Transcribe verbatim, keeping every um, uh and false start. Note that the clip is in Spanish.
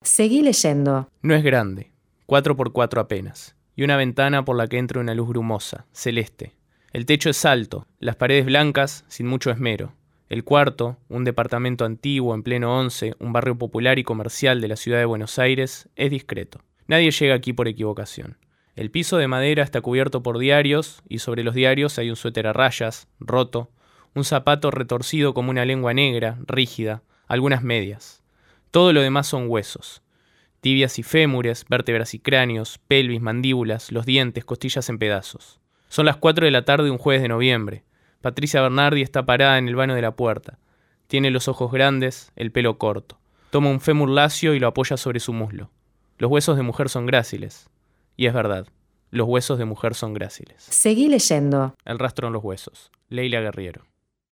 Seguí leyendo. No es grande, cuatro por cuatro apenas, y una ventana por la que entra una luz brumosa, celeste. El techo es alto, las paredes blancas, sin mucho esmero. El cuarto, un departamento antiguo en pleno once, un barrio popular y comercial de la ciudad de Buenos Aires, es discreto. Nadie llega aquí por equivocación. El piso de madera está cubierto por diarios, y sobre los diarios hay un suéter a rayas, roto, un zapato retorcido como una lengua negra, rígida, algunas medias. Todo lo demás son huesos. Tibias y fémures, vértebras y cráneos, pelvis, mandíbulas, los dientes, costillas en pedazos. Son las cuatro de la tarde de un jueves de noviembre. Patricia Bernardi está parada en el vano de la puerta. Tiene los ojos grandes, el pelo corto. Toma un fémur lacio y lo apoya sobre su muslo. Los huesos de mujer son gráciles. Y es verdad, los huesos de mujer son gráciles. Seguí leyendo. El rastro en los huesos. Leila Guerriero.